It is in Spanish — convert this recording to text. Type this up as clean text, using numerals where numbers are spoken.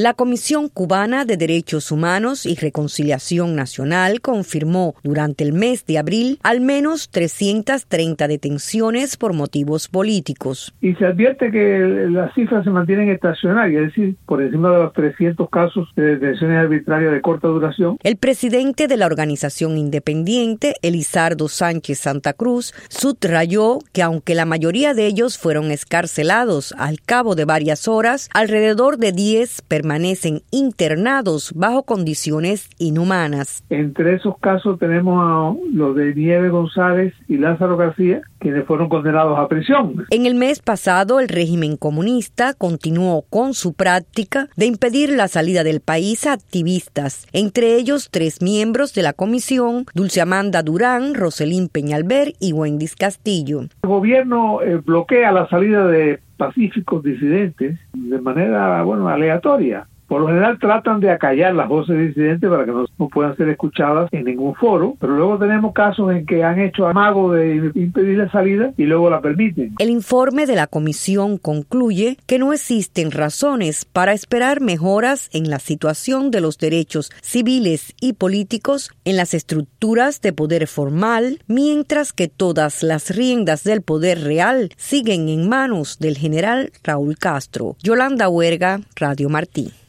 La Comisión Cubana de Derechos Humanos y Reconciliación Nacional confirmó durante el mes de abril al menos 330 detenciones por motivos políticos. Y se advierte que las cifras se mantienen estacionarias, es decir, por encima de los 300 casos de detenciones arbitrarias de corta duración. El presidente de la organización independiente, Elizardo Sánchez Santa Cruz, subrayó que aunque la mayoría de ellos fueron excarcelados al cabo de varias horas, alrededor de 10 permanecen internados bajo condiciones inhumanas. Entre esos casos tenemos a los de Nieves González y Lázaro García, quienes fueron condenados a prisión. En el mes pasado, el régimen comunista continuó con su práctica de impedir la salida del país a activistas, entre ellos 3 miembros de la comisión, Dulce Amanda Durán, Roselín Peñalver y Wendis Castillo. El gobierno bloquea la salida de pacíficos disidentes de manera, aleatoria. Por lo general tratan de acallar las voces disidentes para que no puedan ser escuchadas en ningún foro, pero luego tenemos casos en que han hecho amago de impedir la salida y luego la permiten. El informe de la comisión concluye que no existen razones para esperar mejoras en la situación de los derechos civiles y políticos en las estructuras de poder formal, mientras que todas las riendas del poder real siguen en manos del general Raúl Castro. Yolanda Huerga, Radio Martí.